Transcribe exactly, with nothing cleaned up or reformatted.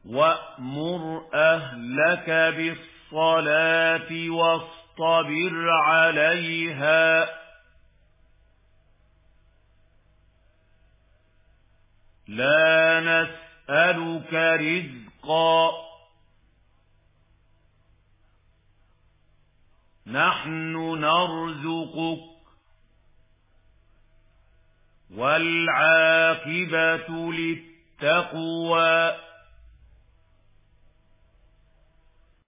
وَأْمُرْ أَهْلَكَ بِالصَّلَاةِ وَاصْطَبِرْ عَلَيْهَا لَا نَسْأَلُكَ رِزْقًا نَحْنُ نَرْزُقُكَ وَالْعَاقِبَةُ لِلتَّقْوَى